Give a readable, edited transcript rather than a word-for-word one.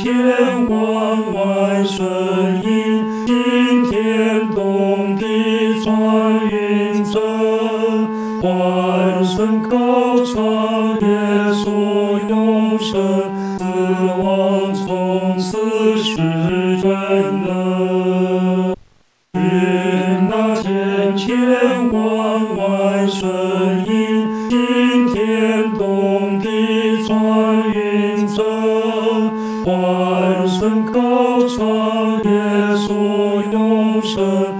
千万万声音，惊天动地传云层，万声高唱耶稣永生，死亡从此是真的。愿那千万万声音，惊天动地传云层，万声高唱耶稣永生。